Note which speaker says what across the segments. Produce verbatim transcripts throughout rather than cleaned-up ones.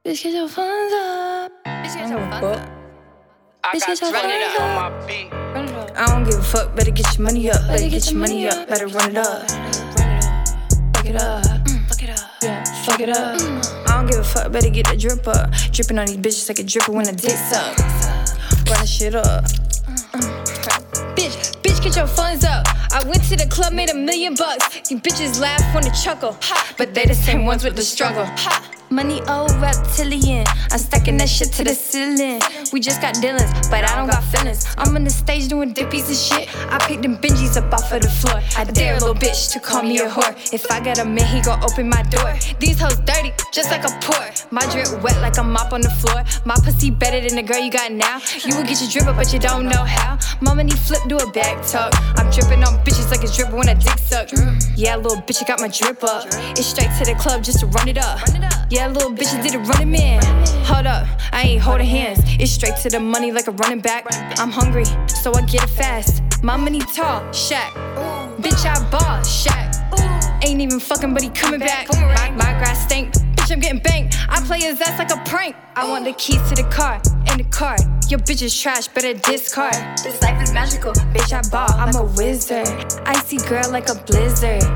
Speaker 1: Bitch, get your funds up. Bitch, get your funds up.
Speaker 2: I
Speaker 1: Bitch,
Speaker 2: got
Speaker 1: get your
Speaker 2: run it
Speaker 1: funds
Speaker 2: up on
Speaker 1: up.
Speaker 2: my beat.
Speaker 1: Run it up.
Speaker 3: I don't give a fuck, better get your money up. Better get your money up, better run it up.
Speaker 1: Fuck it up. Mm, fuck it up.
Speaker 3: Yeah, fuck it up. I don't give a fuck, better get the drip up. Dripping on these bitches like a dripper when the dick suck. Run the shit up. Bitch, bitch, get your funds up. I went to the club, made a million bucks. You bitches laugh when they chuckle, but they the same ones with the struggle. Money, old reptilian. I'm stacking that shit to the ceiling. We just got dealings, but I don't got feelings. I'm on the stage doing dippies and shit. I picked them Benjis up off of the floor. I dare a little bitch to call me a whore. If I got a man, he gon' open my door. These hoes dirty, just like a port. My drip wet like a mop on the floor. My pussy better than the girl you got now. You will get your drip up, but you don't know how. Mama need flip, do a back tuck. I'm dripping on bitches like it's dripping when I dick suck. Yeah, little bitch, I got my drip up. It's straight to the club just to run it up. Yeah, little bitches did a running man. Hold up, I ain't holding hands. It's straight to the money like a running back. I'm hungry, so I get it fast. My money tall, Shaq. Bitch, I ball, Shaq. Ain't even fucking, but he coming back. My, my grass stink, bitch, I'm getting banked. I play his ass like a prank. I want the keys to the car and the card. Your bitch is trash, better discard. This life is magical, bitch, I ball, I'm a wizard. Icy girl like a blizzard.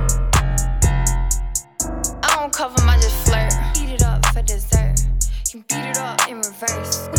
Speaker 3: I don't cover, I just flirt. Eat it up for dessert. You beat it up in reverse.